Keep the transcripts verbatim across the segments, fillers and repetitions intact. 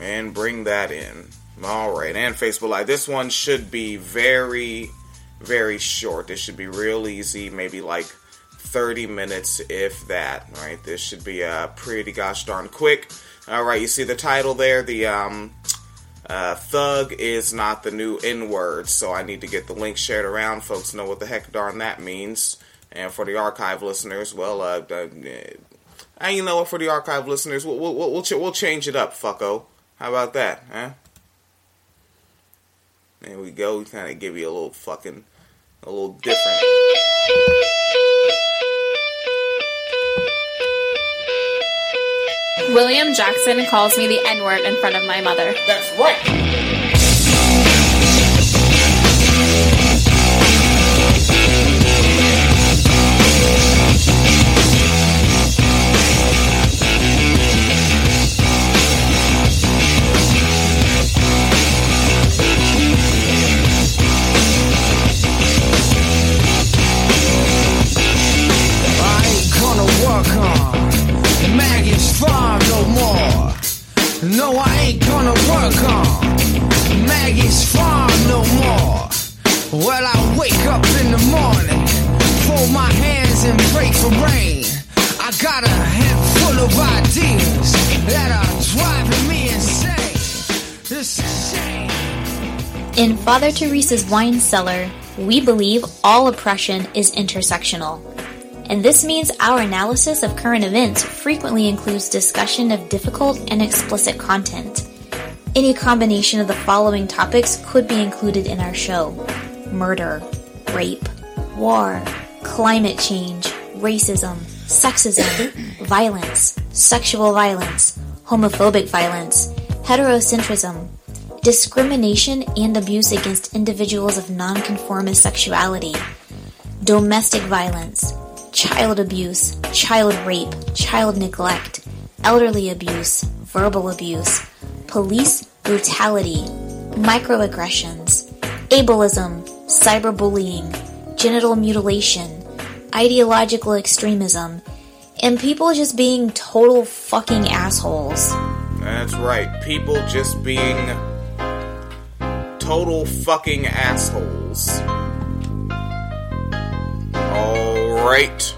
And bring that in. Alright, and Facebook Live. This one should be very, very short. This should be real easy. Maybe like thirty minutes, if that. Right? This should be uh, pretty gosh darn quick. Alright, you see the title there? The, um... Uh, thug is not the new N-word, so I need to get the link shared around. Folks know what the heck darn that means. And for the archive listeners, well, uh, uh, uh you know what? For the archive listeners, we'll we'll we'll, ch- we'll change it up, fucko. How about that, huh? There we go. We kind of give you a little fucking, a little different. William Jackson calls me the N-word in front of my mother. That's right. No, I ain't gonna work on Maggie's farm no more. Well, I wake up in the morning, fold my hands and pray for rain. I got a head full of ideas that are driving me insane. It's a shame. In Father Teresa's Wine Cellar, we believe all oppression is intersectional. And this means our analysis of current events frequently includes discussion of difficult and explicit content. Any combination of the following topics could be included in our show: murder, rape, war, climate change, racism, sexism, violence, sexual violence, homophobic violence, heterocentrism, discrimination and abuse against individuals of nonconformist sexuality, domestic violence, child abuse, child rape, child neglect, elderly abuse, verbal abuse, police brutality, microaggressions, ableism, cyberbullying, genital mutilation, ideological extremism, and people just being total fucking assholes. That's right, people just being total fucking assholes. Alright.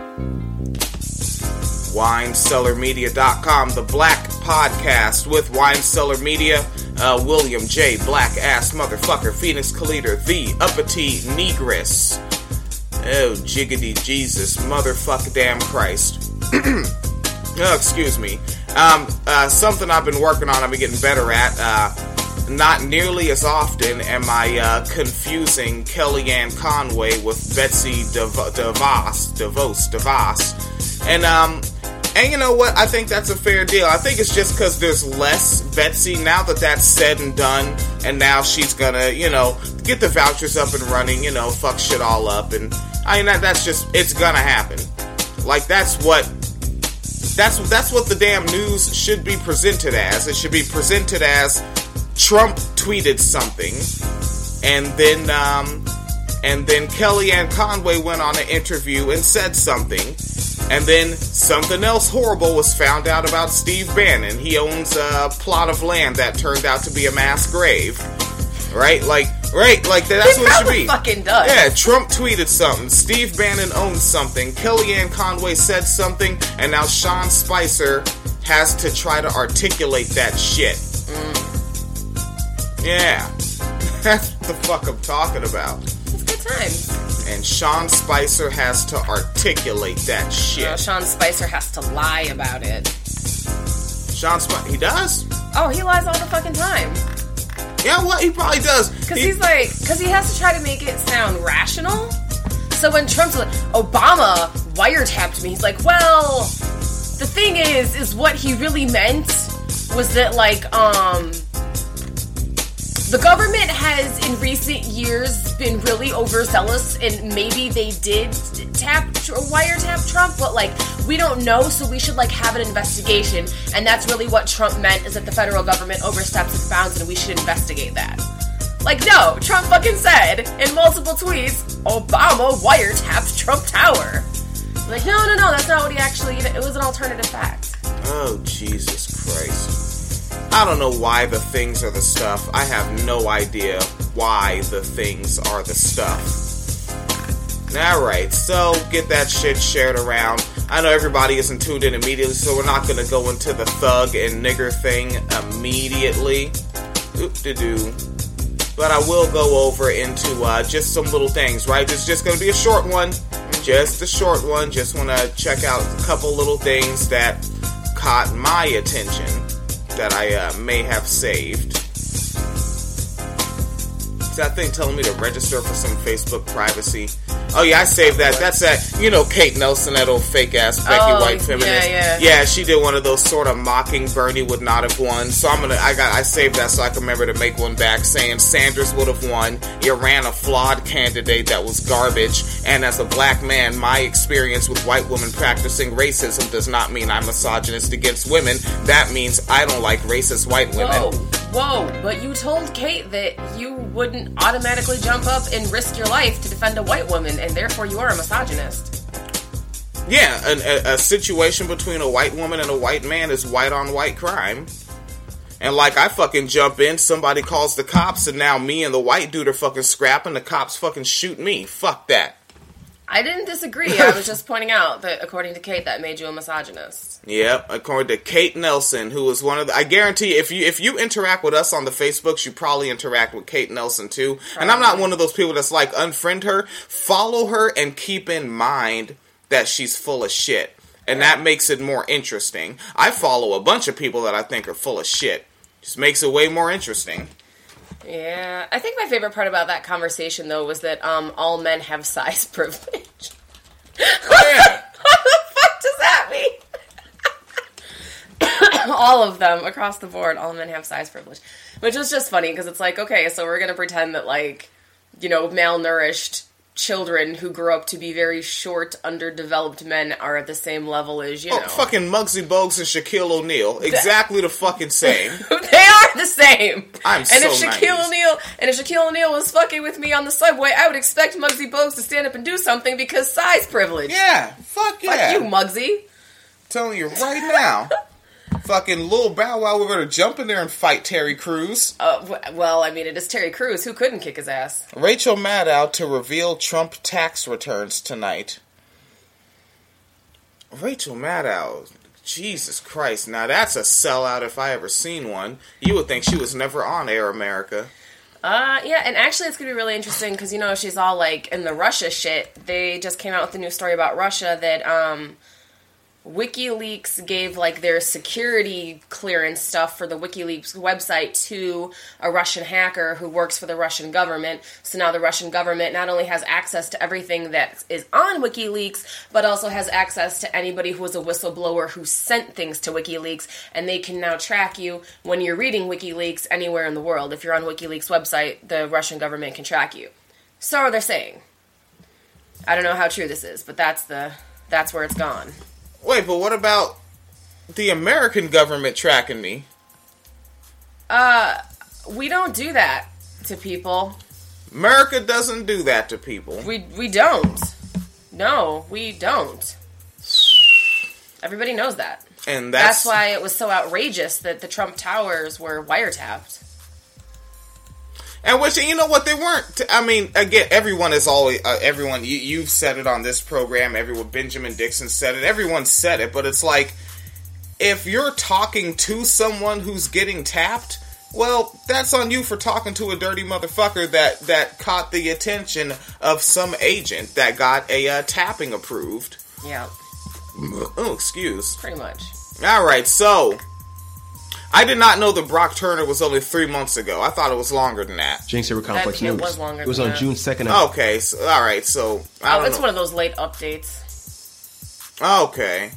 wine cellar media dot com, the Black Podcast with Wine Cellar Media. Uh, William J. Black Ass Motherfucker, Phoenix Calida, the Uppity Negress. Oh, jiggity Jesus, motherfucker damn Christ. Oh, excuse me. Um, uh, something I've been working on, I've been getting better at. Uh, not nearly as often am I uh, confusing Kellyanne Conway with Betsy DeV- DeVos, DeVos, DeVos. And, um, and you know what? I think that's a fair deal. I think it's just because there's less Betsy now that that's said and done, and now she's gonna, you know, get the vouchers up and running, you know, fuck shit all up, and I mean, that, that's just, it's gonna happen. Like, that's what, that's, that's what the damn news should be presented as. It should be presented as Trump tweeted something, and then, um, and then Kellyanne Conway went on an interview and said something, and then something else horrible was found out about Steve Bannon. He owns a plot of land that turned out to be a mass grave. Right? Like, right, like, that's he what it should be. Fucking does. Yeah, Trump tweeted something. Steve Bannon owns something. Kellyanne Conway said something, and now Sean Spicer has to try to articulate that shit. Mm. Yeah. That's what the fuck I'm talking about. It's good times. And Sean Spicer has to articulate that shit. Uh, Sean Spicer has to lie about it. Sean Spicer, he does? Oh, he lies all the fucking time. Yeah, well, he probably does. Because he, he's like, because he has to try to make it sound rational. So when Trump's like, Obama wiretapped me, he's like, well, the thing is, is what he really meant was that, like, um, the government has in recent years been really overzealous, and maybe they did tap or wiretap Trump, but like we don't know, so we should like have an investigation. And that's really what Trump meant, is that the federal government oversteps its bounds, and we should investigate that. Like, no, Trump fucking said in multiple tweets, Obama wiretapped Trump Tower. Like, no, no, no, that's not what he actually. It was an alternative fact. Oh, Jesus Christ. I don't know why the things are the stuff. I have no idea why the things are the stuff. Alright, so get that shit shared around. I know everybody isn't tuned in immediately, so we're not going to go into the thug and nigger thing immediately. Oop-de-doo. But I will go over into uh, just some little things, right? It's just going to be a short one. Just a short one. Just want to check out a couple little things that caught my attention that I uh, may have saved. Is that thing telling me to register for some Facebook privacy? Oh yeah, I saved that. That's that, you know, Kate Nelson, that old fake ass Becky oh, White feminist. Yeah, yeah. Yeah, she did one of those sort of mocking Bernie would not have won. So I'm gonna, I got, I saved that so I can remember to make one back saying Sanders would have won. You ran a flawed candidate that was garbage. And as a black man, my experience with white women practicing racism does not mean I'm misogynist against women. That means I don't like racist white women. Whoa, whoa! But you told Kate that you wouldn't automatically jump up and risk your life to defend a white woman, and therefore you are a misogynist. Yeah, an, a, a situation between a white woman and a white man is white on white crime. And like, I fucking jump in, somebody calls the cops, and now me and the white dude are fucking scrapping, the cops fucking shoot me. Fuck that. I didn't disagree. I was just pointing out that, according to Kate, that made you a misogynist. Yep, according to Kate Nelson, who was one of the... I guarantee if you if you interact with us on the Facebooks, you probably interact with Kate Nelson, too. Probably. And I'm not one of those people that's like, unfriend her. Follow her and keep in mind that she's full of shit. And yeah. That makes it more interesting. I follow a bunch of people that I think are full of shit. Just makes it way more interesting. Yeah, I think my favorite part about that conversation, though, was that um, all men have size privilege. Oh, yeah. What the fuck does that mean? All of them, across the board, all men have size privilege. Which was just funny, because it's like, okay, so we're going to pretend that, like, you know, malnourished children who grew up to be very short, underdeveloped men are at the same level as, you oh, know. Fucking Muggsy Bogues and Shaquille O'Neal. Exactly the fucking same. They are the same. I'm and so if Shaquille nineties. O'Neal and if Shaquille O'Neal was fucking with me on the subway, I would expect Muggsy Bogues to stand up and do something because size privilege. Yeah, fuck yeah. Fuck you, Muggsy. I'm telling you right now. Fucking Lil Bow Wow, we better jump in there and fight Terry Crews. Uh, w- well, I mean, it is Terry Crews. Who couldn't kick his ass? Rachel Maddow to reveal Trump tax returns tonight. Rachel Maddow, Jesus Christ. Now that's a sellout if I ever seen one. You would think she was never on Air America. Uh, yeah, and actually it's going to be really interesting because, you know, she's all, like, in the Russia shit. They just came out with a new story about Russia that, um... WikiLeaks gave, like, their security clearance stuff for the WikiLeaks website to a Russian hacker who works for the Russian government. So now the Russian government not only has access to everything that is on WikiLeaks, but also has access to anybody who was a whistleblower who sent things to WikiLeaks, and they can now track you when you're reading WikiLeaks anywhere in the world. If you're on WikiLeaks website, the Russian government can track you. So they're saying. I don't know how true this is, but that's the that's where it's gone. Wait, but what about the American government tracking me? Uh, we don't do that to people. America doesn't do that to people. We we don't. No, we don't. Everybody knows that. And that's... That's why it was so outrageous that the Trump Towers were wiretapped. And which, you know what, they weren't, t- I mean, again, everyone is always, uh, everyone, you, you've said it on this program, everyone, Benjamin Dixon said it, everyone said it, but it's like, if you're talking to someone who's getting tapped, well, that's on you for talking to a dirty motherfucker that, that caught the attention of some agent that got a uh, tapping approved. Yeah. Oh, excuse. Pretty much. Alright, so... I did not know that Brock Turner was only three months ago. I thought it was longer than that. Jinx Silver Complex That- it News. was longer It was than on that. June second. Okay, so, alright, so... I Oh, don't it's know. one of those late updates. Okay.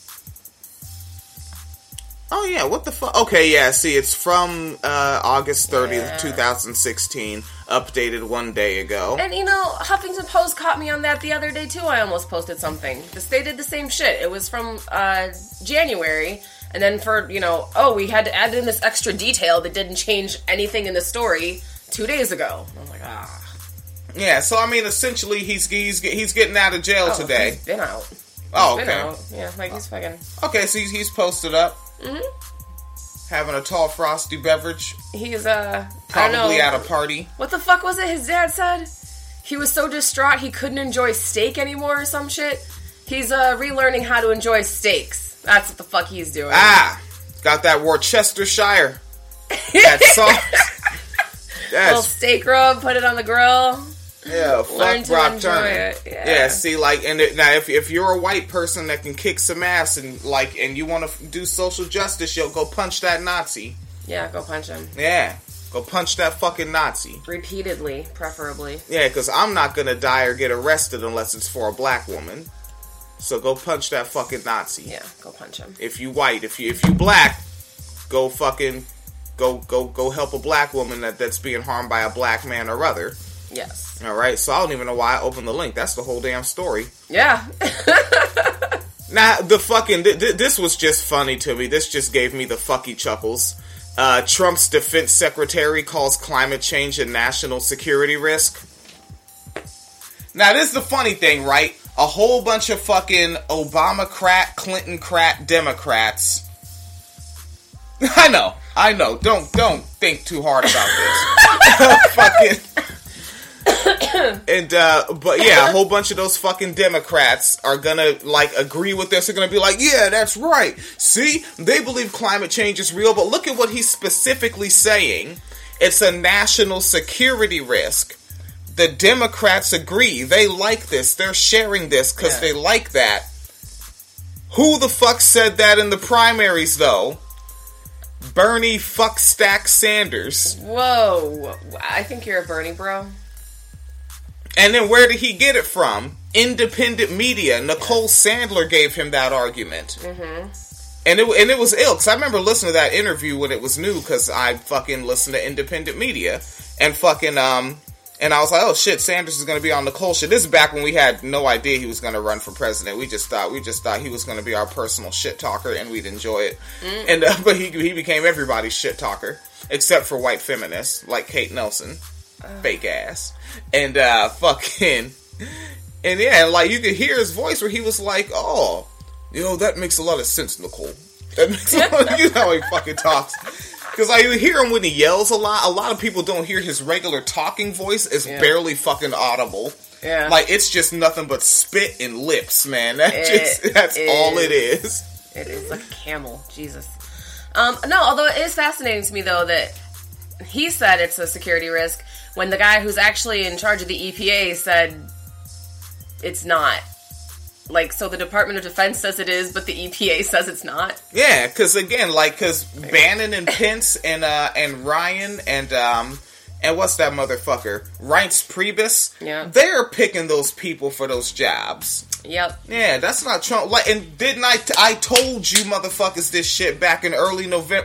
Oh, yeah, what the fuck? Okay, yeah, see, it's from uh, August thirtieth, Yeah. twenty sixteen, updated one day ago. And, you know, Huffington Post caught me on that the other day, too. I almost posted something. This- They did the same shit. It was from uh, January, and then for, you know, oh, we had to add in this extra detail that didn't change anything in the story two days ago. I was like, ah. Yeah, so, I mean, essentially, he's he's he's getting out of jail Oh, today. He's been out. He's Oh, been okay. out. Yeah, like, he's fucking... Okay, so he's, he's posted up. Mm-hmm. having a tall frosty beverage. He's, uh, Probably I don't know. at a party. What the fuck was it his dad said? He was so distraught he couldn't enjoy steak anymore or some shit. He's, uh, relearning how to enjoy steaks. That's what the fuck he's doing. Ah! Got that Worcestershire. That sauce. Little steak rub, put it on the grill. Yeah, fuck Learn to Brock enjoy Turner. it. Yeah. yeah, see, like, and it, now if if you're a white person that can kick some ass and like, and you want to do social justice, yo, go punch that Nazi. Yeah, go punch him. Yeah, go punch that fucking Nazi. Repeatedly, preferably. Yeah, because I'm not gonna die or get arrested unless it's for a black woman. So go punch that fucking Nazi. Yeah, go punch him. If you white, if you if you black, go fucking go go go help a black woman that, that's being harmed by a black man or other. Yes. All right. So I don't even know why I opened the link. That's the whole damn story. Yeah. Now the fucking th- th- this was just funny to me. This just gave me the fucky chuckles. Uh, Trump's defense secretary calls climate change a national security risk. Now this is the funny thing, right? A whole bunch of fucking Obama-crat, Clinton-crat Democrats. I know, I know. Don't don't think too hard about this. Fucking. And uh but yeah, a whole bunch of those fucking Democrats are gonna like agree with this. They're gonna be like, yeah, that's right. See, they believe climate change is real, but look at what he's specifically saying. It's a national security risk. The Democrats agree. They like this. They're sharing this because yeah. they like that. Who the fuck said that in the primaries, though? Bernie fuckstack Sanders. Whoa. I think you're a Bernie bro. And then where did he get it from? Independent media. Nicole Sandler gave him that argument. Mm-hmm. And it and it was ill, because I remember listening to that interview when it was new, because I fucking listened to independent media. And fucking, um... And I was like, oh shit, Sanders is going to be on Nicole shit. This is back when we had no idea he was going to run for president. We just thought, we just thought he was going to be our personal shit talker and we'd enjoy it. Mm. And, uh, but he, he became everybody's shit talker. Except for white feminists, like Kate Nelson. Uh. Fake ass. And, uh, fucking, and yeah, like you could hear his voice where he was like, oh, you know, that makes a lot of sense, Nicole. That makes a lot of, you know how he fucking talks. Because I hear him when he yells a lot. A lot of people don't hear his regular talking voice. It's yeah. barely fucking audible. Yeah. Like, it's just nothing but spit and lips, man. That it just, that's is. all it is. It is like a camel. Jesus. Um, no, although it is fascinating to me, though, that he said it's a security risk when the guy who's actually in charge of the E P A said it's not. Like, so the Department of Defense says it is, but the E P A says it's not. Yeah, because again, like, because Bannon and Pence and uh, and Ryan and um and what's that motherfucker, Reince Priebus? Yeah, they're picking those people for those jobs. Yep. Yeah, that's not Trump. Like, and didn't I? T- I told you, motherfuckers, this shit back in early November.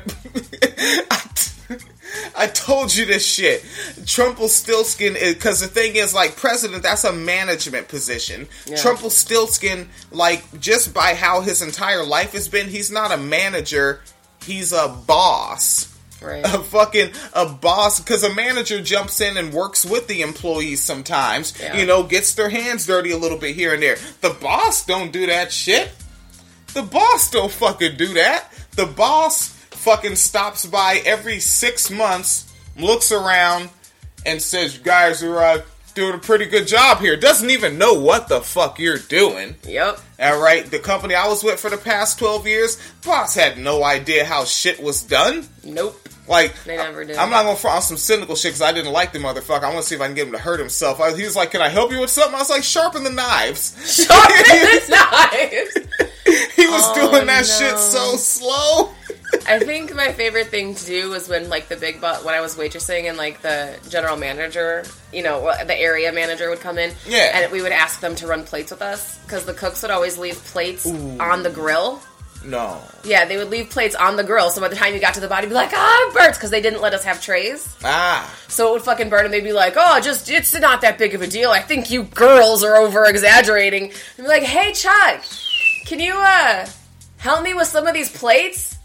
I, t- I told you this shit. Trumpelstiltskin, because the thing is, like, president, that's a management position. Yeah. Trumpelstiltskin, like, just by how his entire life has been, he's not a manager, he's a boss. Right. A fucking, a boss, because a manager jumps in and works with the employees sometimes, yeah. you know, gets their hands dirty a little bit here and there. The boss don't do that shit. The boss don't fucking do that. The boss fucking stops by every six months, looks around, and says, you guys are uh, doing a pretty good job here. Doesn't even know what the fuck you're doing. Yep. Alright, the company I was with for the past twelve years, boss had no idea how shit was done. Nope. Like, they never did. I'm not going to front on some cynical shit because I didn't like the motherfucker. I want to see if I can get him to hurt himself. I, he was like, can I help you with something? I was like, sharpen the knives. Sharpen the knives! He was oh, doing that no. shit so slow. I think my favorite thing to do was when, like, the big boss, when I was waitressing and, like, the general manager, you know, the area manager would come in. Yeah. And we would ask them to run plates with us because the cooks would always leave plates Ooh. on the grill. No. Yeah, they would leave plates on the grill, so by the time you got to the body, you'd be like, ah, it burns, because they didn't let us have trays. Ah. So it would fucking burn, and they'd be like, oh, just, it's not that big of a deal. I think you girls are over-exaggerating. And be like, hey, Chuck, can you, uh, help me with some of these plates?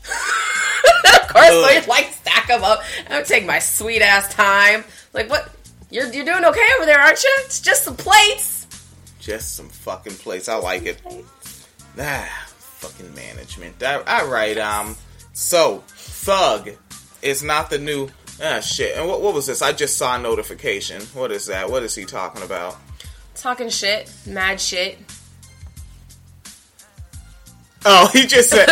Of course, they'd, like, stack them up. I would take my sweet-ass time. Like, what? You're, you're doing okay over there, aren't you? It's just some plates. Just some fucking plates. I like it. Ah. Fucking management. All right, um, so thug is not the new... Ah, shit. And what, what was this? I just saw a notification. What is that? What is he talking about? Talking shit. Mad shit. Oh, he just said...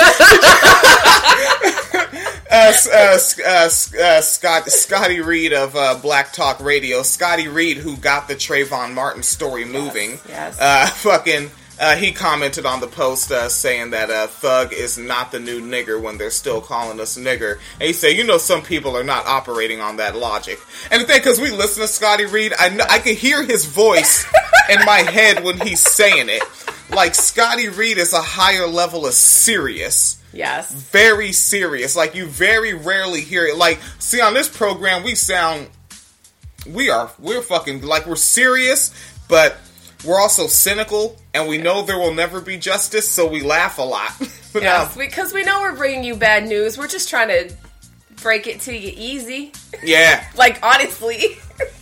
uh, uh, uh, uh, Scott, Scotty Reed of uh, Black Talk Radio. Scotty Reed, who got the Trayvon Martin story moving. Yes. yes. Uh, fucking... Uh, he commented on the post uh, saying that uh, thug is not the new nigger when they're still calling us nigger. And he said, you know, some people are not operating on that logic. And the thing, because we listen to Scotty Reed, I, know, I can hear his voice in my head when he's saying it. Like, Scotty Reed is a higher level of serious. Yes. Very serious. Like, you very rarely hear it. Like, see, on this program, we sound... We are... We're fucking... Like, we're serious, but... We're also cynical, and we know there will never be justice, so we laugh a lot. But, yes, um, because we know we're bringing you bad news. We're just trying to break it to you easy. Yeah. Like, honestly.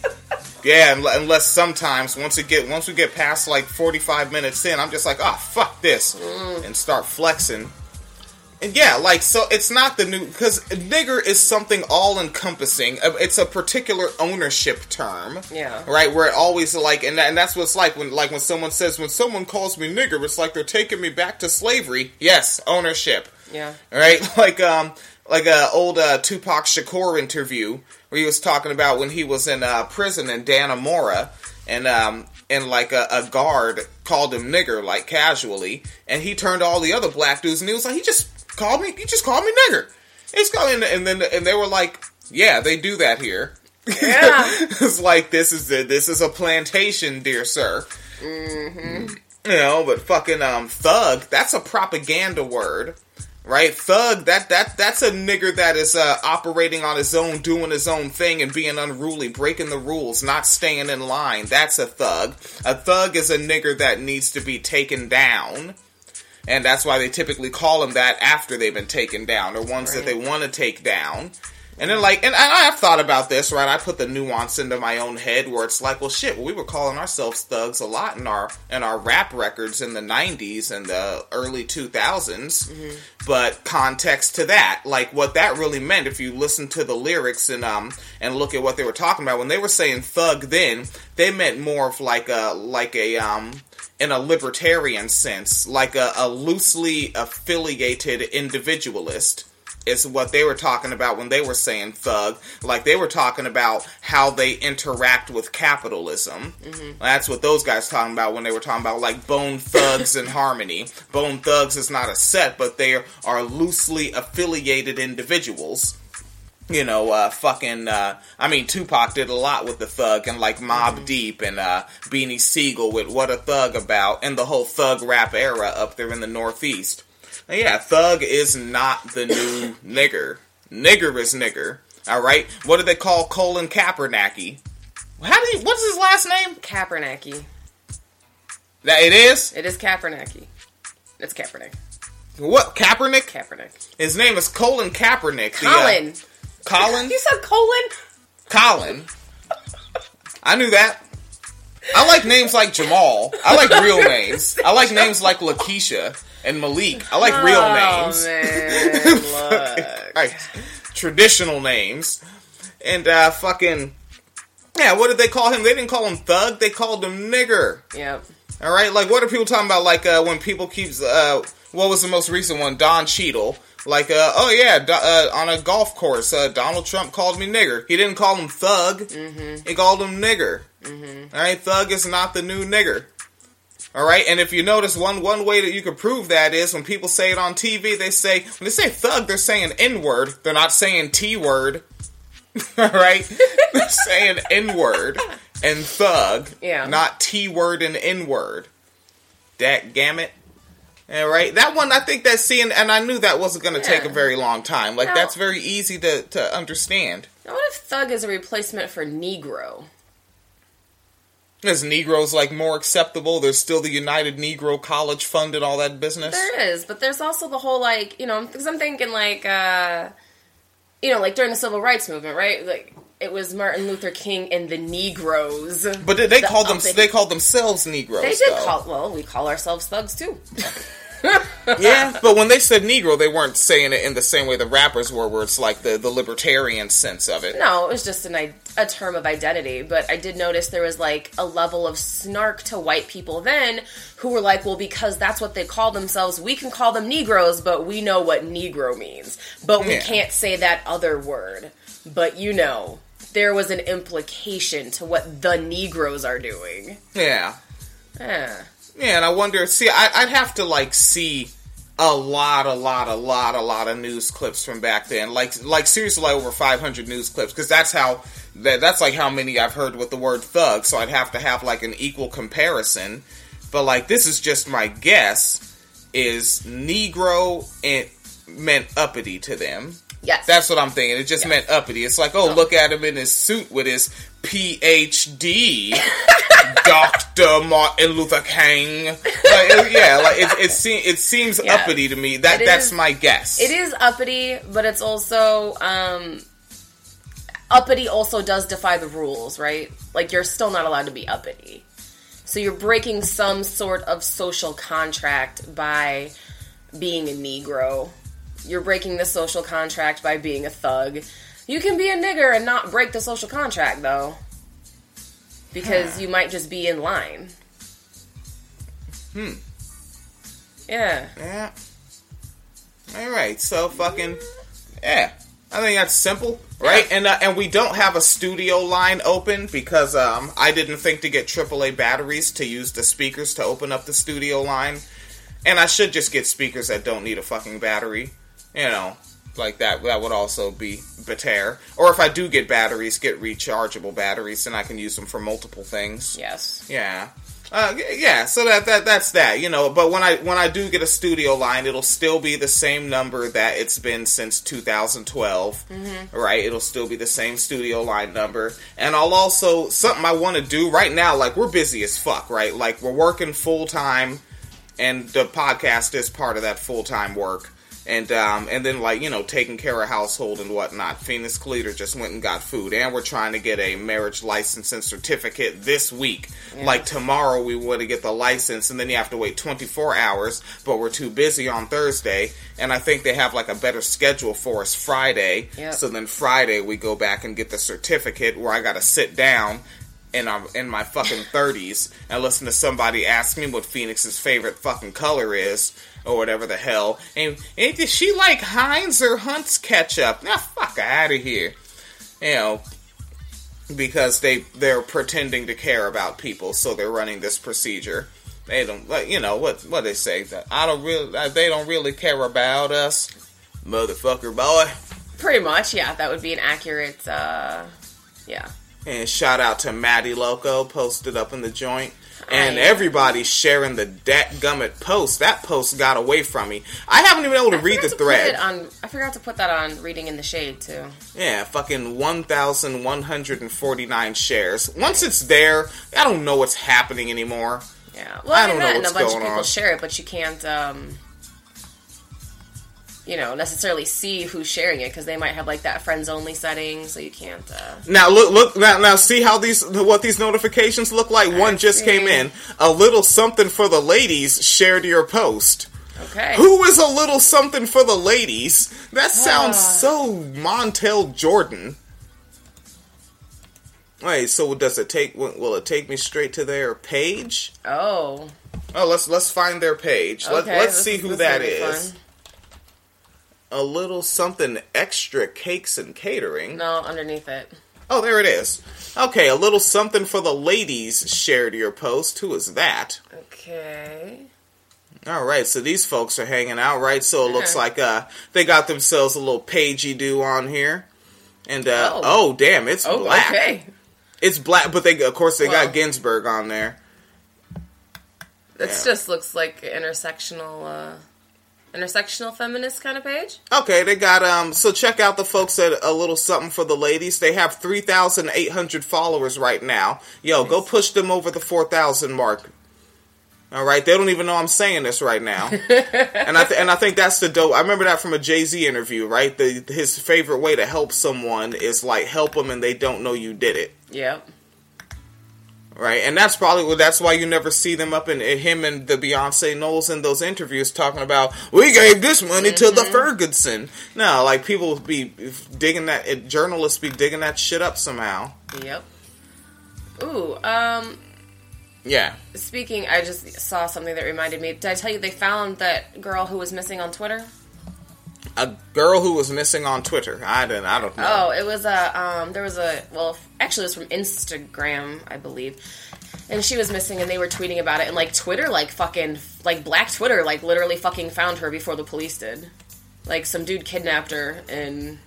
Yeah, unless sometimes, once it get once we get past, like, forty-five minutes in, I'm just like, oh, fuck this, mm. and start flexing. And yeah, like, so it's not the new... Because nigger is something all-encompassing. It's a particular ownership term. Yeah. Right? Where it always, like... And, that, and that's what it's like when like when someone says... When someone calls me nigger, it's like they're taking me back to slavery. Yes, ownership. Yeah. Right? Like, um... Like a old uh, Tupac Shakur interview where he was talking about when he was in uh, prison in Dannemora. And, um... And, like, a, a guard called him nigger, like, casually. And he turned to all the other black dudes and he was like, he just... Called me. He just called me nigger. He's calling, and then and they were like, "Yeah, they do that here." Yeah, it's like this is a, this is a plantation, dear sir. Mm-hmm. You know, but fucking um, thug. That's a propaganda word, right? Thug. That that that's a nigger that is uh, operating on his own, doing his own thing, and being unruly, breaking the rules, not staying in line. That's a thug. A thug is a nigger that needs to be taken down. And that's why they typically call them that after they've been taken down, or ones right. that they want to take down. And then, like, and I've thought about this, right? I put the nuance into my own head where it's like, well, shit, well, we were calling ourselves thugs a lot in our in our rap records in the nineties and the early two thousands. Mm-hmm. But context to that, like, what that really meant, if you listen to the lyrics and um and look at what they were talking about, when they were saying thug then, they meant more of like a, like a, um... in a libertarian sense, like a, a loosely affiliated individualist is what they were talking about when they were saying thug. Like, they were talking about how they interact with capitalism. Mm-hmm. That's what those guys talking about when they were talking about, like, Bone Thugs and Harmony. Bone Thugs is not a set, but they are loosely affiliated individuals. You know, uh, fucking, uh, I mean, Tupac did a lot with the thug, and like Mobb mm-hmm. Deep and uh, Beanie Siegel with What a Thug About, and the whole thug rap era up there in the Northeast. And yeah, thug is not the new nigger. Nigger is nigger. Alright? What do they call Colin Kaepernick? How do you, what's his last name? Kaepernick. That it is? It is Kaepernick. It's Kaepernick. What? Kaepernick? Kaepernick. His name is Colin Kaepernick. Colin. The, uh, Colin? You said Colin? Colin. I knew that. I like names like Jamal. I like real names. I like names like Lakeisha and Malik. I like oh, real names. Man, right. Traditional names. And uh, fucking... Yeah, what did they call him? They didn't call him thug. They called him nigger. Yep. Alright, like what are people talking about? Like uh, when people keep... Uh, what was the most recent one? Don Cheadle. Like, uh, oh yeah, do, uh, on a golf course, uh, Donald Trump called me nigger. He didn't call him thug. Mm-hmm. He called him nigger. Mm-hmm. Alright, thug is not the new nigger. Alright, and if you notice, one one way that you can prove that is when people say it on T V, they say, when they say thug, they're saying N-word. They're not saying T-word. Alright? They're saying N-word and thug, yeah. not T-word and N-word. Dadgammit. Yeah, right. That one, I think that's seeing, and I knew that wasn't going to yeah. take a very long time. Like, now, that's very easy to, to understand. Now, what if thug is a replacement for Negro? Is Negroes, like, more acceptable? There's still the United Negro College Fund and all that business? There is, but there's also the whole, like, you know, because I'm thinking, like, uh, you know, like, during the Civil Rights Movement, right? Like, it was Martin Luther King and the Negroes. But did they the called them? uppity. They called themselves Negroes. They did though. call. Well, we call ourselves thugs too. Yeah, but when they said Negro, they weren't saying it in the same way the rappers were, where it's like the, the libertarian sense of it. No, it was just an, a term of identity. But I did notice there was like a level of snark to white people then who were like, well, because that's what they call themselves, we can call them Negroes, but we know what Negro means. But we Yeah. can't say that other word. But you know, there was an implication to what the Negroes are doing. Yeah. Yeah. Yeah, and I wonder, see, I, I'd have to, like, see a lot, a lot, a lot, a lot of news clips from back then. Like, like seriously, like over five hundred news clips, because that's how, that, that's like how many I've heard with the word thug, so I'd have to have, like, an equal comparison. But, like, this is just my guess, is Negro it meant uppity to them. Yes. That's what I'm thinking. It just Yes. meant uppity. It's like, oh, No. look at him in his suit with his P H D, Doctor Martin Luther King. Like, it, yeah, like it, it, se- it seems Yeah. uppity to me. That It that's is- my guess. It is uppity, but it's also, um, uppity also does defy the rules, right? Like, you're still not allowed to be uppity. So you're breaking some sort of social contract by being a Negro. You're breaking the social contract by being a thug. You can be a nigger and not break the social contract, though. Because you might just be in line. Hmm. Yeah. Yeah. All right. So fucking yeah. I think that's simple, right? Yeah. And uh, and we don't have a studio line open because um I didn't think to get triple A batteries to use the speakers to open up the studio line, and I should just get speakers that don't need a fucking battery, you know. Like that, that would also be better. Or if I do get batteries, get rechargeable batteries, and I can use them for multiple things. Yes. Yeah, uh, yeah. So that that that's that, you know. But when I when I do get a studio line, it'll still be the same number that it's been since two thousand twelve, mm-hmm. right? It'll still be the same studio line number, and I'll also something I want to do right now. Like we're busy as fuck, right? Like we're working full time, and the podcast is part of that full time work. And um, and then, like, you know, taking care of household and whatnot. Phoenix Cleater just went and got food. And we're trying to get a marriage license and certificate this week. Yes. Like, tomorrow we want to get the license, and then you have to wait twenty-four hours. But we're too busy on Thursday. And I think they have, like, a better schedule for us Friday. Yep. So then Friday we go back and get the certificate where I got to sit down in, um, in my fucking thirties and listen to somebody ask me what Phoenix's favorite fucking color is. Or whatever the hell. And, and does she like Heinz or Hunt's ketchup? Now, fuck out of here. You know, because they, they're pretending to care about people, so they're running this procedure. They don't, like, you know, what what they say? That I don't really, they don't really care about us. Motherfucker boy. Pretty much, yeah. That would be an accurate, uh, yeah. And shout out to Maddie Loco, posted up in the joint. And I, everybody's sharing the dadgummit post. That post got away from me. I haven't even been able to I read the to thread. Put it on, I forgot to put that on Reading in the Shade, too. Yeah, fucking one thousand one hundred forty-nine shares. Once it's there, I don't know what's happening anymore. Yeah. Well, I I don't mean, know that, and what's a bunch going of people on. share it, but you can't, um... you know, necessarily see who's sharing it because they might have like that friends only setting, so you can't. Uh... Now look, look now, now see how these what these notifications look like. One just see. came in. A little something for the ladies shared your post. Okay. Who is a little something for the ladies? That sounds so Montel Jordan. Wait, so does it take? Will it take me straight to their page? Oh. Oh, let's let's find their page. Okay, Let, let's this see is- who this that will be is. fun. A little something extra cakes and catering. No, underneath it. Oh, there it is. Okay, a little something for the ladies shared your post. Who is that? Okay. All right, so these folks are hanging out, right? So it looks Yeah. like uh, they got themselves a little pagey-do on here. And, uh, Oh. oh, damn, it's Oh, black. okay. It's black, but they, of course, they Well. got Ginsburg on there. This Yeah. just looks like an intersectional, uh, intersectional feminist kind of page. Okay, they got, um, so check out the folks at A Little Something for the Ladies. They have three thousand eight hundred followers right now. Yo, go push them over the four thousand mark. All right, they don't even know I'm saying this right now. and I th- and I think that's the dope. I remember that from a Jay-Z interview, right? The, his favorite way to help someone is, like, help them and they don't know you did it. Yep. Right, and that's probably that's why you never see them up in him and the Beyonce Knowles in those interviews talking about we gave this money mm-hmm. to the Ferguson. No, like people be digging that journalists be digging that shit up somehow. Yep. Ooh, um, yeah. Speaking, I just saw something that reminded me. Did I tell you they found that girl who was missing on Twitter? A girl who was missing on Twitter. I didn't. I don't know. Oh, it was a. Um, there was a. Well, actually, it was from Instagram, I believe. And she was missing, and they were tweeting about it. And like Twitter, like fucking, like Black Twitter, like literally fucking found her before the police did. Like some dude kidnapped her, and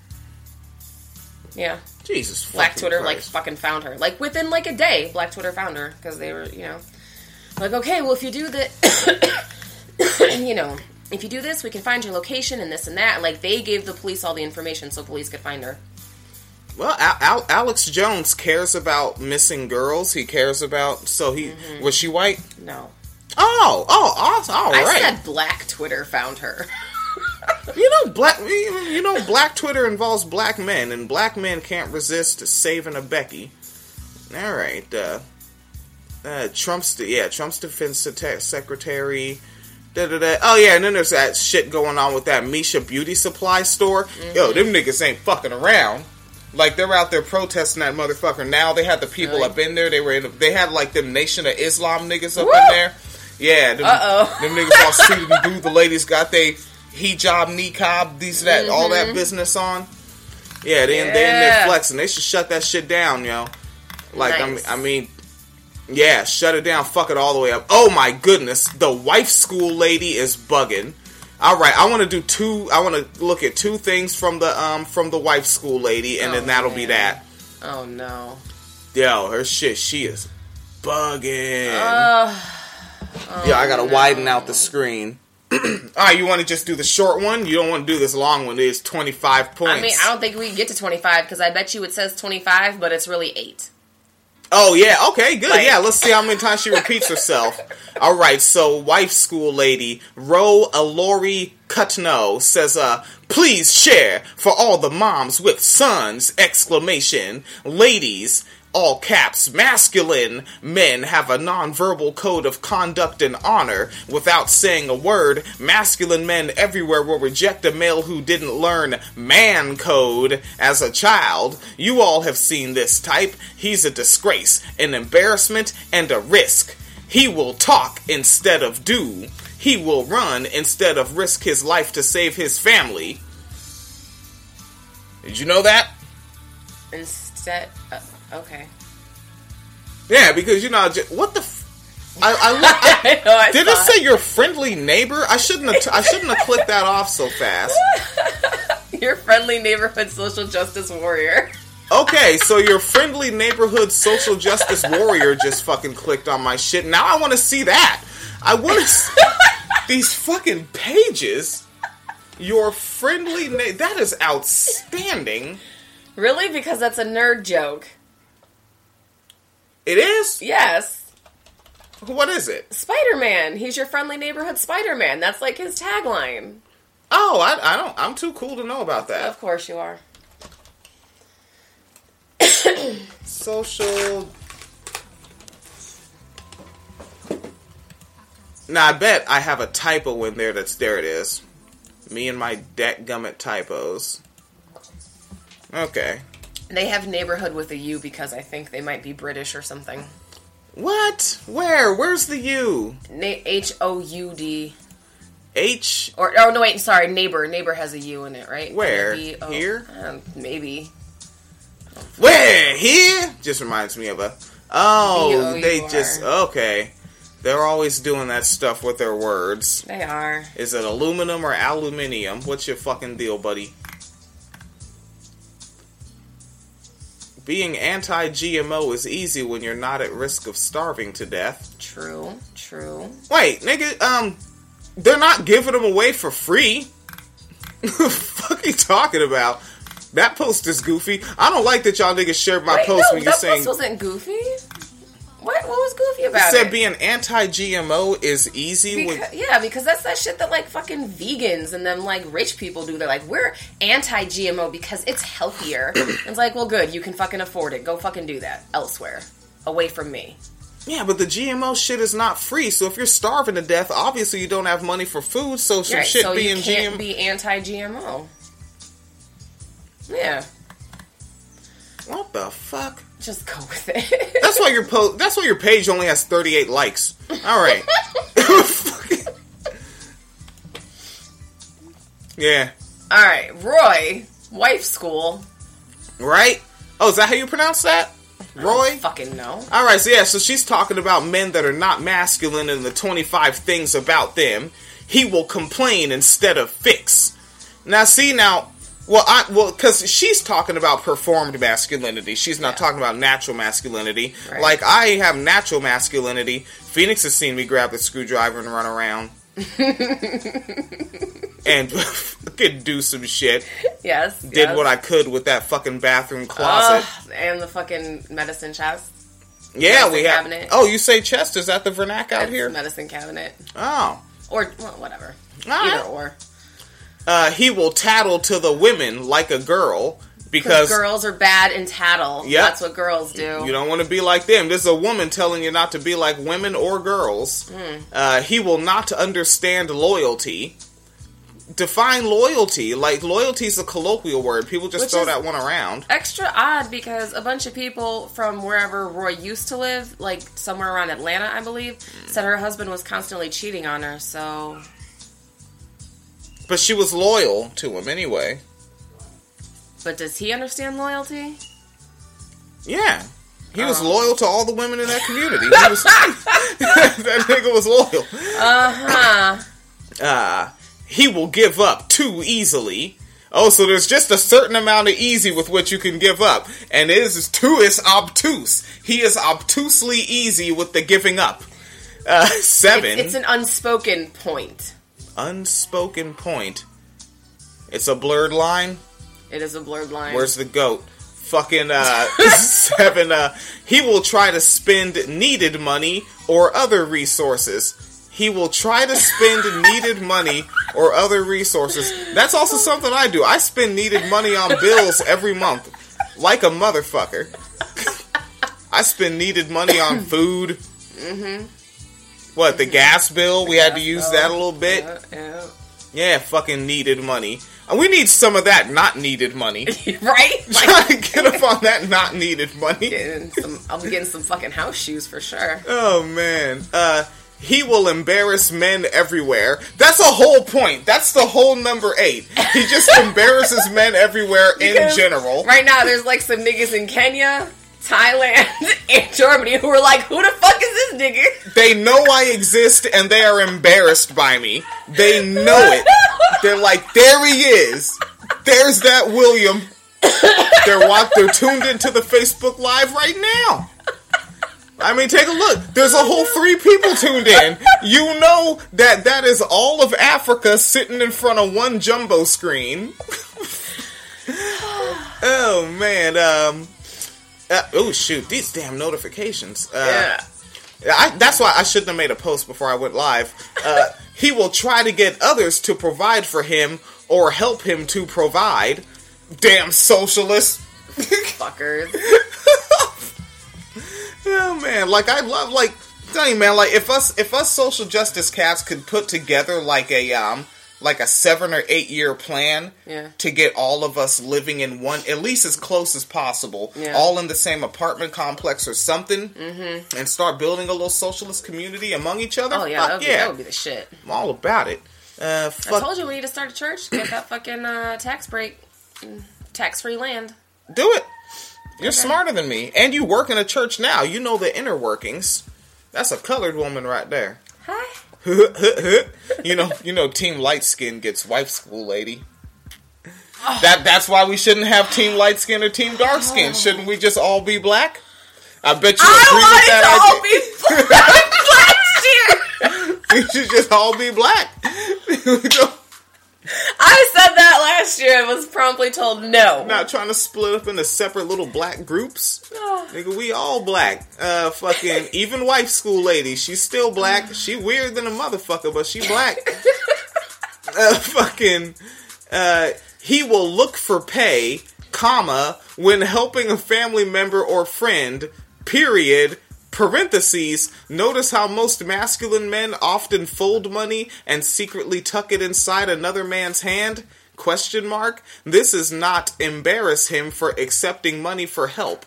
yeah, Jesus. Black Twitter Christ. like fucking found her. Like within like a day, Black Twitter found her because they were, you know, like okay, well if you do that, you know. If you do this, we can find your location and this and that. Like, they gave the police all the information so police could find her. Well, Al- Al- Alex Jones cares about missing girls. He cares about... So he... Mm-hmm. Was she white? No. Oh, oh, awesome. All right. I said Black Twitter found her. you know, black. You know, Black Twitter involves black men, and black men can't resist saving a Becky. All right. Uh, uh, Trump's... Yeah, Trump's defense secretary... Da, da, da. Oh yeah, and then there's that shit going on with that Misha Beauty Supply store. Mm-hmm. Yo, them niggas ain't fucking around. Like they're out there protesting that motherfucker. Now they had the people really? up in there. They were in. They had like them Nation of Islam niggas up Woo! in there. Yeah, them, Uh-oh. them niggas all suited and blue. The ladies got they hijab, niqab, these that, mm-hmm. all that business on. Yeah, they, yeah. they in there flexing. They should shut that shit down, yo. Like nice. I mean. I mean Yeah, shut it down, fuck it all the way up. Oh my goodness, the wife school lady is bugging. Alright, I want to do two, I want to look at two things from the um from the wife school lady, and oh, then that'll man. be that. Oh no. Yo, her shit, she is bugging. Uh, oh, yeah, I gotta no. widen out the screen. Alright, you want to just do the short one? You don't want to do this long one. It's twenty-five points. I mean, I don't think we can get to twenty-five, because I bet you it says twenty-five, but it's really eight. Oh, yeah, okay, good. Like, yeah, let's see how many times she repeats herself. All right, so wife school lady, Ro Alori Cutno says, uh, please share for all the moms with sons, exclamation, ladies, all caps, masculine men have a nonverbal code of conduct and honor. Without saying a word, masculine men everywhere will reject a male who didn't learn man code as a child. You all have seen this type. He's a disgrace, an embarrassment, and a risk. He will talk instead of do. He will run instead of risk his life to save his family. Did you know that? Instead... Uh- Okay. Yeah, because you know, what the? F- I, I looked at. I know, I did it say your friendly neighbor? I shouldn't have. T- I shouldn't have clicked that off so fast. Your friendly neighborhood social justice warrior. Okay, so your friendly neighborhood social justice warrior just fucking clicked on my shit. Now I want to see that. I want to see these fucking pages. Your friendly na- that is outstanding. Really? Because that's a nerd joke. It is? Yes. What is it? Spider-Man. He's your friendly neighborhood Spider-Man. That's like his tagline. Oh, I, I don't. I'm too cool to know about that. Of course you are. Social. Now I bet I have a typo in there. That's there. It is. Me and my dadgummit typos. Okay. They have neighborhood with a U because I think they might be British or something. What? Where? Where's the U? Na- H O U D. H? Or, oh, no, wait, sorry, neighbor. Neighbor has a U in it, right? Where? Maybe, oh, Here? Um, maybe. Where? Here? Just reminds me of a... Oh, B O U R. they just... Okay. They're always doing that stuff with their words. They are. Is it aluminum or aluminium? What's your fucking deal, buddy? Being anti-G M O is easy when you're not at risk of starving to death. True, true. Wait, nigga, um, they're not giving them away for free. What the fuck are you talking about? That post is goofy. I don't like that y'all niggas shared my Wait, post no, when you're that saying... that post wasn't goofy. What? What was goofy about it? Said it? being anti-G M O is easy. Because, with... Yeah, because that's that shit that, like, fucking vegans and then, like, rich people do. They're like, we're anti-G M O because it's healthier. It's like, well, good. You can fucking afford it. Go fucking do that elsewhere. Away from me. Yeah, but the G M O shit is not free. So if you're starving to death, obviously you don't have money for food. So some right, shit so being you G M O. can't be anti-G M O. Yeah. What the fuck? Just go with it. That's why your po- That's why your page only has thirty-eight likes. All right. Yeah. All right, Roy, wife school. Right? Oh, is that how you pronounce that? Roy? Fucking no. All right, so yeah, so she's talking about men that are not masculine and the twenty-five things about them. He will complain instead of fix. Now, see, now, well, I well, because she's talking about performed masculinity. She's not Yeah. talking about natural masculinity. Right. Like, I have natural masculinity. Phoenix has seen me grab the screwdriver and run around. And fucking do some shit. Yes. Did yes. what I could with that fucking bathroom closet. Ugh, and the fucking medicine chest. Yeah, medicine we have. cabinet. Oh, you say chest? Is that the vernac out It's here? medicine cabinet. Oh. Or, well, whatever. All right. Either or. Uh, he will tattle to the women like a girl because girls are bad and tattle. Yep. That's what girls do. you don't want to be like them. There's a woman telling you not to be like women or girls. Mm. Uh, he will not understand loyalty. Define loyalty. Like, loyalty is a colloquial word. People just Which throw is- that one around. Extra odd because a bunch of people from wherever Roy used to live, like somewhere around Atlanta, I believe, said her husband was constantly cheating on her, so... But she was loyal to him anyway. But does he understand loyalty? Yeah. He was Oh. loyal to all the women in that community. He was, that nigga was loyal. Uh-huh. Uh, he will give up too easily. Oh, so there's just a certain amount of easy with which you can give up. And it is too is obtuse. He is obtusely easy with the giving up. Uh, seven. It's, it's an unspoken point. Unspoken point. It's a blurred line. It is a blurred line. Where's the goat? Fucking, uh, seven, uh, he will try to spend needed money or other resources. He will try to spend needed money or other resources. That's also something I do. I spend needed money on bills every month. Like a motherfucker. I spend needed money on food. Mm-hmm. What, the gas bill? We had to Gas use bill. that a little bit. Yeah, yeah. Yeah, fucking needed money. And we need some of that not needed money. Right? Like, Trying to get up on that not needed money. getting some, I'll be getting some fucking house shoes for sure. Oh, man. Uh, he will embarrass men everywhere. That's a whole point. That's the whole number eight. He just embarrasses men everywhere in Because general. Right now, there's like some niggas in Kenya, Thailand, and Germany who are like, who the fuck is this nigga? They know I exist and they are embarrassed by me. They know it. They're like, there he is. There's that William. They're wa- they're tuned into the Facebook Live right now. I mean, take a look. There's a whole three people tuned in. You know that that is all of Africa sitting in front of one jumbo screen. Oh, man. Um, uh, oh, shoot. These damn notifications. Uh, Yeah. I, that's why I shouldn't have made a post before I went live. Uh, he will try to get others to provide for him or help him to provide. Damn socialist. Fuckers. Oh man, like I love like tell you man, like if us if us social justice cats could put together like a um like a seven or eight year plan Yeah. to get all of us living in one, at least as close as possible, Yeah. all in the same apartment complex or something, Mm-hmm. and start building a little socialist community among each other. Oh, yeah, Fuck that would, yeah. Be, that would be the shit. I'm all about it. Uh, I fuck, told you we need to start a church, get that fucking uh, tax break, tax-free land. do it. You're Okay. smarter than me, and you work in a church now. You know the inner workings. That's a colored woman right there. Hi. you know, you know, Team Light Skin gets wife school, lady. That that's why we shouldn't have Team Light Skin or Team Dark Skin. Shouldn't we just all be black? I bet you agree with that idea. I wanted to all be black last year. We should just all be black. We don't- I said that last year and was promptly told no. Not trying to split up into separate little black groups. Oh. Nigga, we all black. Uh, fucking, even wife school lady, she's still black. She weird than a motherfucker, but she black. uh, fucking, uh, he will look for pay, comma, when helping a family member or friend, period, Parentheses, notice how most masculine men often fold money and secretly tuck it inside another man's hand? Question mark. This is not embarrass him for accepting money for help.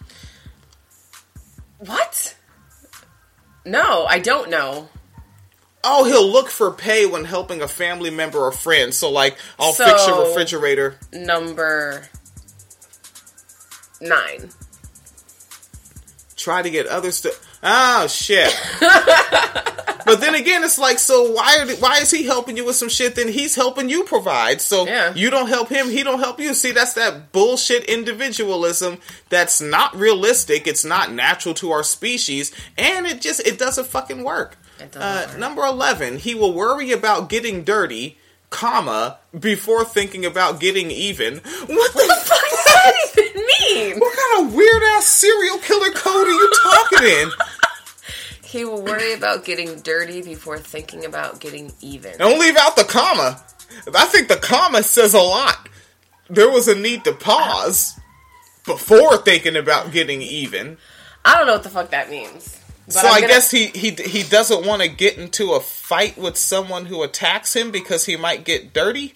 What? No, I don't know. Oh, he'll look for pay when helping a family member or friend. So, like, I'll So, fix your refrigerator. Number nine. Try to get others to... Oh, shit. But then again, it's like, so why are, why is he helping you with some shit then he's helping you provide? So yeah. You don't help him, he don't help you. See, that's that bullshit individualism that's not realistic. It's not natural to our species. And it just, it doesn't fucking work. It doesn't Uh, work. number eleven, he will worry about getting dirty, comma, before thinking about getting even. What the fuck What does that even mean? What kind of weird-ass serial killer code are you talking in? He will worry about getting dirty before thinking about getting even. Don't leave out the comma. I think the comma says a lot. There was a need to pause before thinking about getting even. I don't know what the fuck that means. But So I'm I gonna- guess he, he he doesn't want to get into a fight with someone who attacks him because he might get dirty?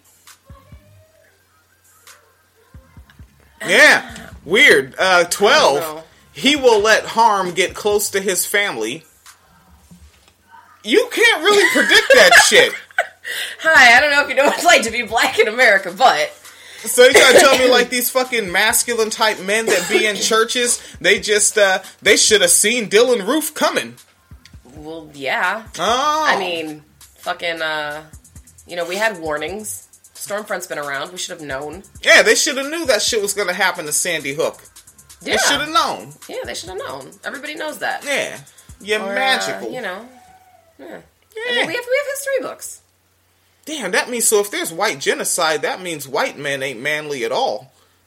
Yeah. Weird. Uh, I don't twelve. know. He will let harm get close to his family. You can't really predict that shit. Hi, I don't know if you know what it's like to be black in America, but... So you trying to tell me like these fucking masculine type men that be in churches, they just, uh, they should have seen Dylan Roof coming. Well, yeah. Oh. I mean, fucking, uh... You know, we had warnings. Stormfront's been around. We should have known. Yeah, they should have knew that shit was going to happen to Sandy Hook. Yeah. They should have known. Yeah, they should have known. Everybody knows that. Yeah. You're Or, uh, magical. you know. Yeah. Yeah. I mean, we have, we have history books. Damn, that means, so if there's white genocide, that means white men ain't manly at all.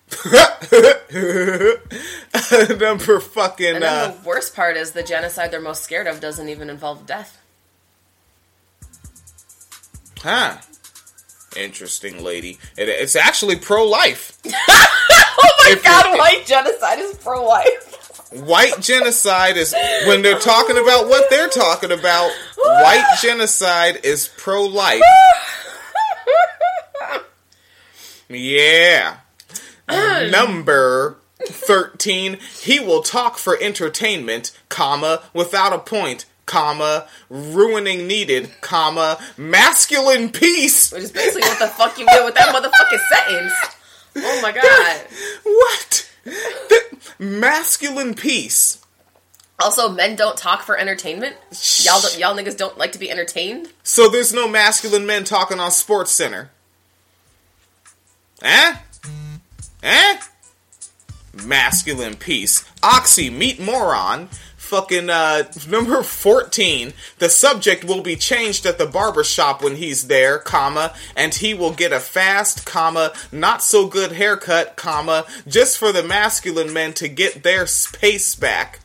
Number fucking, And then uh... the worst part is the genocide they're most scared of doesn't even involve death. Huh. Interesting, lady. It, it's actually pro-life. Oh my If god, you- white genocide is pro-life. White genocide is, when they're talking about what they're talking about, white genocide is pro-life. Yeah. Number thirteen, he will talk for entertainment, comma, without a point, comma, ruining needed, comma, masculine peace. Which is basically what the fuck you did with that motherfucking sentence. Oh my god. What? The masculine peace. Also, men don't talk for entertainment? Y'all don't, y'all niggas don't like to be entertained? So there's no masculine men talking on Sports Center. Eh? Eh? Masculine peace. Oxy, meet moron. Fucking, uh, number fourteen. The subject will be changed at the barber shop when he's there, comma, and he will get a fast, comma, not so good haircut, comma, just for the masculine men to get their pace back.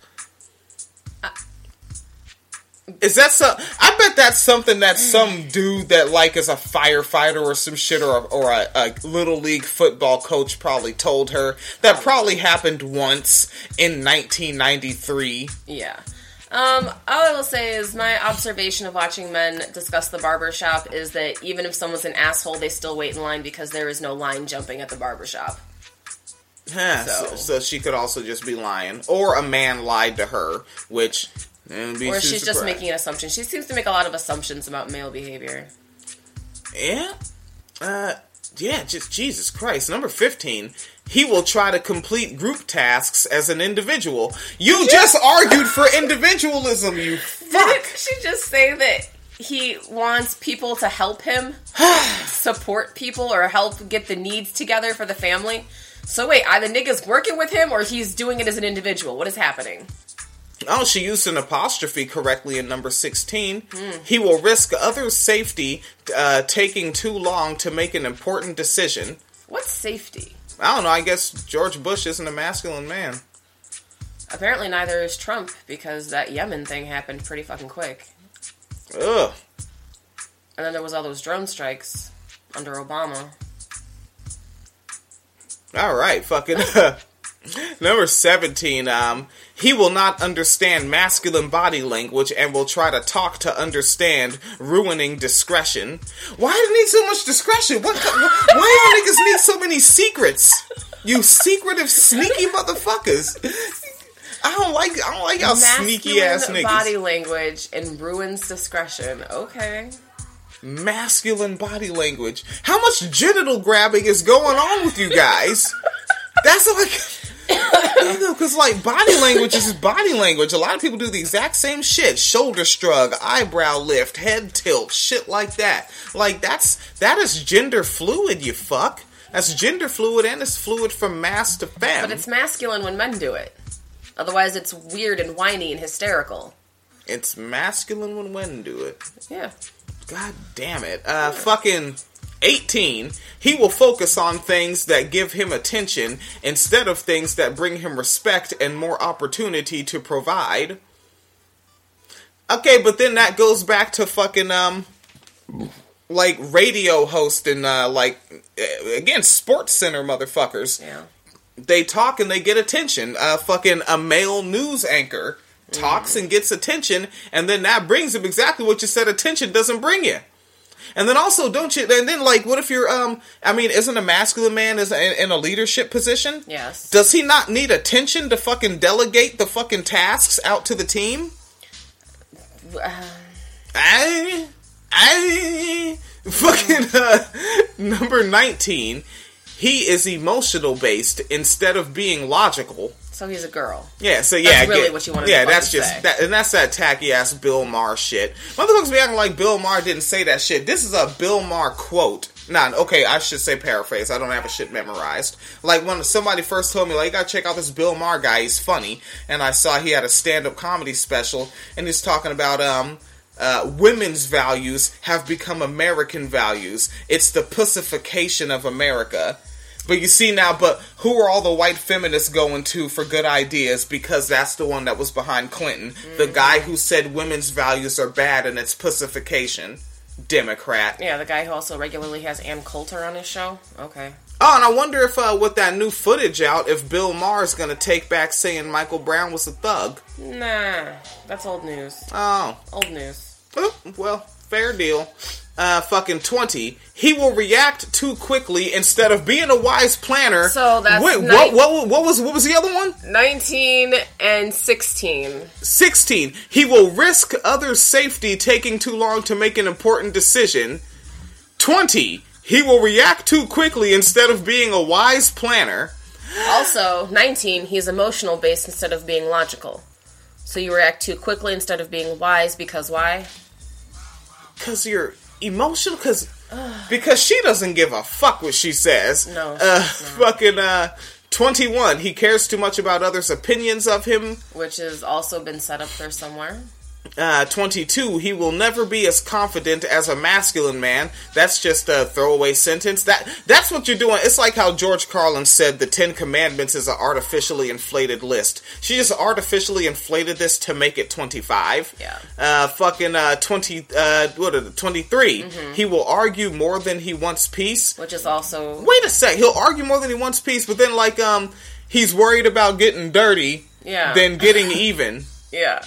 Is that so? I bet that's something that some dude that like is a firefighter or some shit, or a, or a, a little league football coach probably told her. That probably happened once in nineteen ninety-three. Yeah. Um, all I will say is my observation of watching men discuss the barbershop is that even if someone's an asshole, they still wait in line because there is no line jumping at the barbershop. Huh, so. So, so she could also just be lying, or a man lied to her, which. Or she's just making an assumption. She seems to make a lot of assumptions about male behavior. Yeah? Uh, yeah, just Jesus Christ. Number fifteen, he will try to complete group tasks as an individual. You just argued for individualism, you fuck! Didn't she just say that he wants people to help him support people or help get the needs together for the family? So wait, are the niggas working with him or he's doing it as an individual? What is happening? Oh, she used an apostrophe correctly in number sixteen. Mm. He will risk others' safety uh, taking too long to make an important decision. What's safety? I don't know, I guess George Bush isn't a masculine man. Apparently neither is Trump, because that Yemen thing happened pretty fucking quick. Ugh. And then there was all those drone strikes under Obama. Alright, fucking... Uh, Number seventeen, um, he will not understand masculine body language and will try to talk to understand, ruining discretion. Why do you need so much discretion? What? Why do niggas need so many secrets? You secretive, sneaky motherfuckers. I don't like. I don't like y'all sneaky ass niggas. Body language and ruins discretion. Okay. Masculine body language. How much genital grabbing is going on with you guys? That's like. Because, like, body language is body language. A lot of people do the exact same shit. Shoulder shrug, eyebrow lift, head tilt, shit like that. Like, that's, that is gender fluid, you fuck. That's gender fluid, and it's fluid from mass to femme. But it's masculine when men do it. Otherwise, it's weird and whiny and hysterical. It's masculine when men do it. Yeah. God damn it. Uh, fucking... eighteen, he will focus on things that give him attention instead of things that bring him respect and more opportunity to provide. Okay, but then that goes back to fucking, um, like, radio host and, uh, like, again, Sports Center motherfuckers. Yeah. They talk and they get attention. Uh, fucking a male news anchor talks mm. and gets attention, and then that brings him exactly what you said attention doesn't bring you. And then also, don't you, and then, like, what if you're, um, I mean, isn't a masculine man is in, in a leadership position? Yes. Does he not need attention to fucking delegate the fucking tasks out to the team? Uh, I, I, fucking, uh, number nineteen, he is emotional based instead of being logical. So he's a girl. Yeah, so yeah, that's really get, what you want to yeah, that's just say. That, and that's that tacky ass Bill Maher shit. Motherfuckers be acting like Bill Maher didn't say that shit. This is a Bill Maher quote. Nah, okay, I should say paraphrase. I don't have a shit memorized. Like when somebody first told me, like, you gotta check out this Bill Maher guy. He's funny, and I saw he had a stand-up comedy special, and he's talking about um. Uh, women's values have become American values. It's the pussification of America. But you see now, but who are all the white feminists going to for good ideas? Because that's the one that was behind Clinton. Mm-hmm. The guy who said women's values are bad and it's pussification. Democrat. Yeah, the guy who also regularly has Ann Coulter on his show. Okay. Oh, and I wonder if uh, with that new footage out, if Bill Maher's going to take back saying Michael Brown was a thug. Nah, that's old news. Oh. Old news. Oh, well, fair deal. Uh, fucking twenty. He will react too quickly instead of being a wise planner. So that's Wait, ni- what, what, what was what was the other one? Nineteen and sixteen. Sixteen. He will risk others' safety taking too long to make an important decision. Twenty. He will react too quickly instead of being a wise planner. Also, nineteen. He's emotional based instead of being logical. So you react too quickly instead of being wise because why? Because you're emotional? Because because she doesn't give a fuck what she says. No. Uh, fucking, uh, twenty-one. He cares too much about others' opinions of him. Which has also been set up there somewhere. Uh, twenty-two, he will never be as confident as a masculine man. That's just a throwaway sentence. That That's what you're doing. It's like how George Carlin said the Ten Commandments is an artificially inflated list. She just artificially inflated this to make it twenty-five. Yeah. Uh, fucking, uh, twenty, uh, what is it, twenty-three. Mm-hmm. He will argue more than he wants peace. Which is also... Wait a sec, he'll argue more than he wants peace, but then, like, um, he's worried about getting dirty yeah. than getting even. Yeah.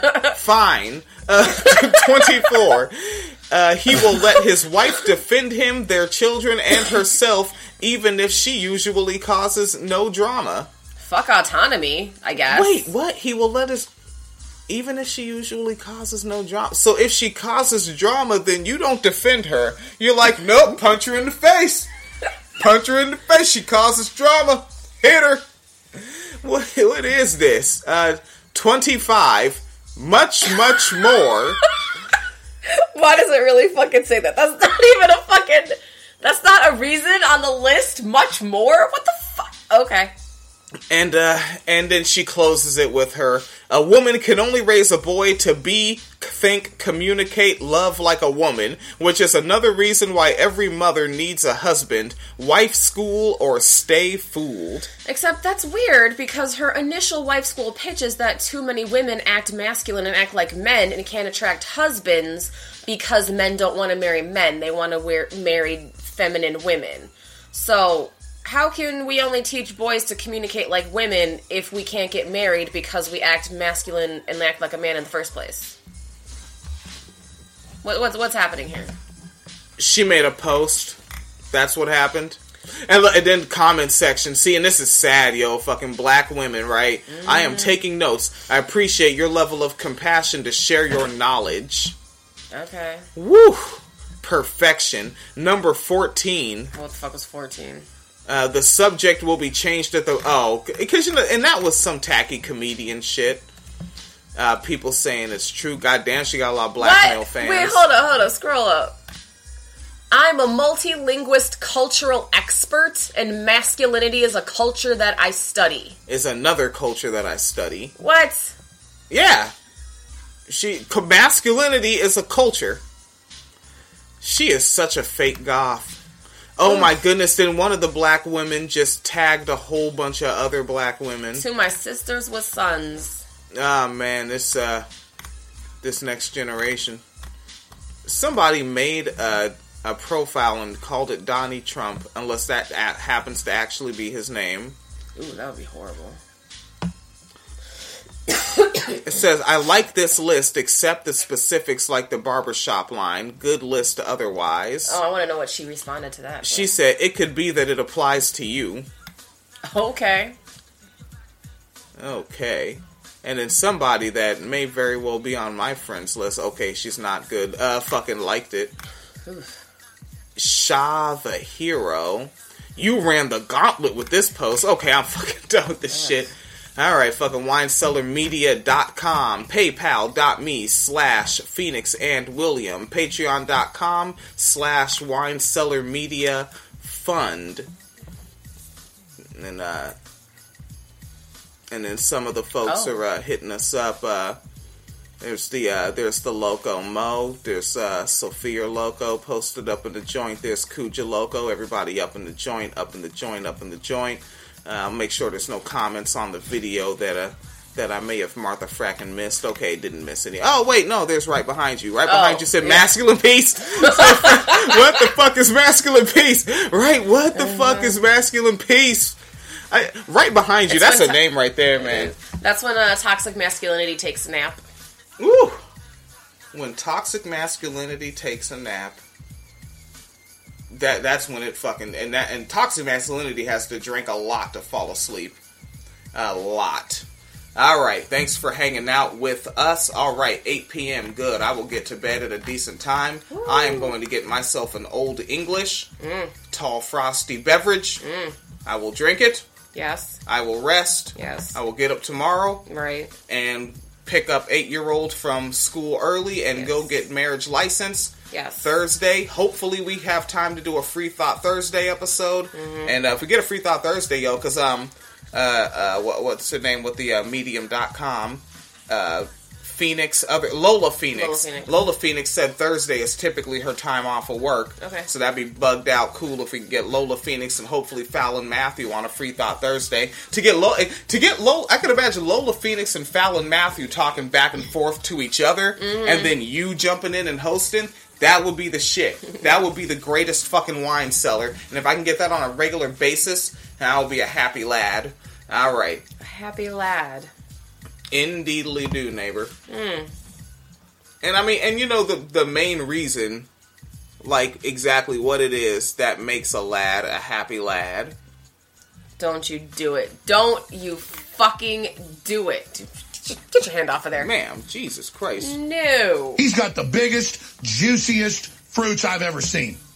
Fine. Uh, twenty-four. Uh, he will let his wife defend him, their children, and herself, even if she usually causes no drama. Fuck autonomy, I guess. Wait, what? He will let his... Even if she usually causes no drama. So if she causes drama, then you don't defend her. You're like, nope, punch her in the face. Punch her in the face. She causes drama. Hit her. What, what is this? Uh... twenty-five, much, much more. Why does it really fucking say that? That's not even a fucking... That's not a reason on the list. Much more? What the fuck? Okay. And, uh, and then she closes it with her, a woman can only raise a boy to be, think, communicate, love like a woman, which is another reason why every mother needs a husband, wife school, or stay fooled. Except that's weird, because her initial wife school pitch is that too many women act masculine and act like men and can't attract husbands because men don't want to marry men. They want to wear, marry feminine women. So... how can we only teach boys to communicate like women if we can't get married because we act masculine and act like a man in the first place? What, what's what's happening here? She made a post. That's what happened. And, look, and then comment section. See, and this is sad, yo. Fucking black women, right? Mm. I am taking notes. I appreciate your level of compassion to share your knowledge. Okay. Woo! Perfection. Number fourteen. What the fuck was fourteen? Uh, the subject will be changed at the... Oh, because, you know, and that was some tacky comedian shit. Uh, people saying it's true. Goddamn, she got a lot of black what? male fans. Wait, hold up, hold up. Scroll up. I'm a multilinguist cultural expert, and masculinity is a culture that I study. Is another culture that I study. What? Yeah. She masculinity is a culture. She is such a fake goth. Oh Oof. My goodness, then one of the black women just tagged a whole bunch of other black women. To my sisters with sons. Ah, man, this, uh, this next generation. Somebody made a, a profile and called it Donnie Trump, unless that a- happens to actually be his name. Ooh, that would be horrible. It says, I like this list, except the specifics like the barbershop line. Good list otherwise. Oh, I want to know what she responded to that. She but. said, it could be that it applies to you. Okay. Okay. And then somebody that may very well be on my friends list. Okay, she's not good. Uh, fucking liked it. Oof. Shah the Hero. You ran the gauntlet with this post. Okay, I'm fucking done with this yeah. shit. Alright, fucking wine cellar media dot com, paypal.me slash Phoenix and William, patreon.com slash winecellarmedia fund. And, uh, and then some of the folks oh. are, uh, hitting us up, uh, there's the, uh, there's the Loco Mo, there's, uh, Sophia Loco posted up in the joint, there's Kuja Loco, everybody up in the joint, up in the joint, up in the joint. Uh, make sure there's no comments on the video that uh, that I may have Martha fracking missed. Okay, didn't miss any. Oh, wait, no, there's right behind you. Right behind oh, you said yeah. masculine beast. What the fuck is masculine beast? Right, what the uh-huh. fuck is masculine beast? I, right behind you. It's That's a to- name right there, man. That's when uh, toxic masculinity takes a nap. Ooh. When toxic masculinity takes a nap. That that's when it fucking and that and toxic masculinity has to drink a lot to fall asleep. A lot. Alright, thanks for hanging out with us. Alright, eight p.m. Good. I will get to bed at a decent time. Ooh. I am going to get myself an Old English, mm. tall frosty beverage. Mm. I will drink it. Yes. I will rest. Yes. I will get up tomorrow. Right. And pick up eight-year-old from school early and yes. go get marriage license. Yes. Thursday. Hopefully we have time to do a Free Thought Thursday episode. Mm-hmm. And uh, if we get a Free Thought Thursday, yo, because, um, uh, uh, what, what's her name with the uh, medium dot com? Uh, Phoenix, other Lola Phoenix. Lola Phoenix. Lola Phoenix said Thursday is typically her time off of work. Okay. So that'd be bugged out cool if we can get Lola Phoenix and hopefully Fallon Matthew on a Free Thought Thursday. To get Lo- to get Lola, I could imagine Lola Phoenix and Fallon Matthew talking back and forth to each other, mm-hmm. and then you jumping in and hosting. That would be the shit. That would be the greatest fucking wine cellar. And if I can get that on a regular basis, I'll be a happy lad. All right. A happy lad. Indeedly do, neighbor. Mm. And I mean, and you know the the main reason, like exactly what it is that makes a lad a happy lad. Don't you do it. Don't you fucking do it. Get your hand off of there. Ma'am, Jesus Christ. No. He's got the biggest, juiciest fruits I've ever seen.